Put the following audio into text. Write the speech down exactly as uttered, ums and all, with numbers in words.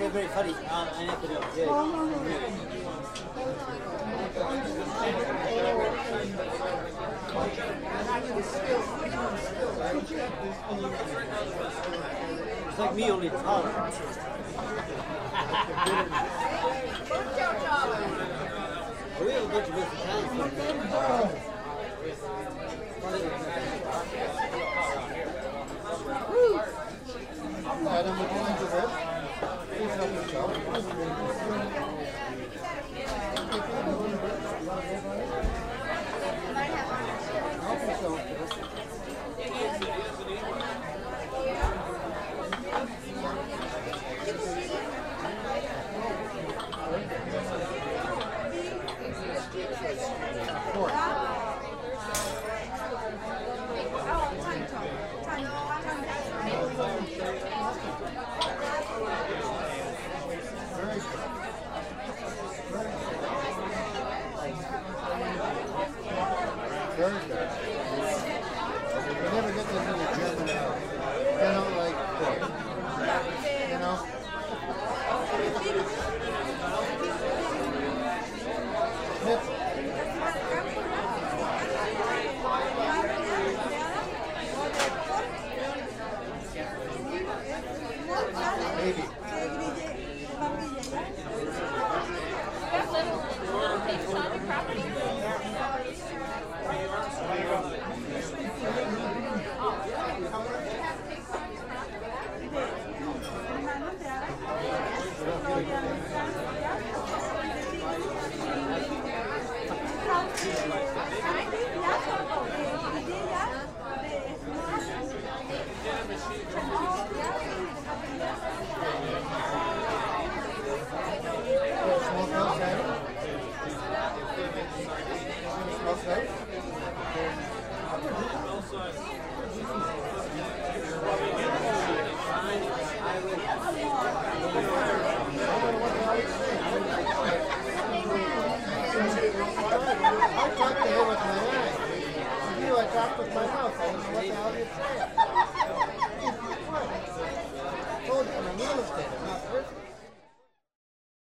very funny. Uh, I have to know. It's like me, only taller. We have a bunch of different kinds. Adam, would you like to rest? Please help yourself. Help yourself. Very good. You never get this in a German out. They don't like pork. You know? Maybe. Got little, little things on the property. I talked to him with my eye. You, I talked with my mouth. I don't know what the hell you're saying.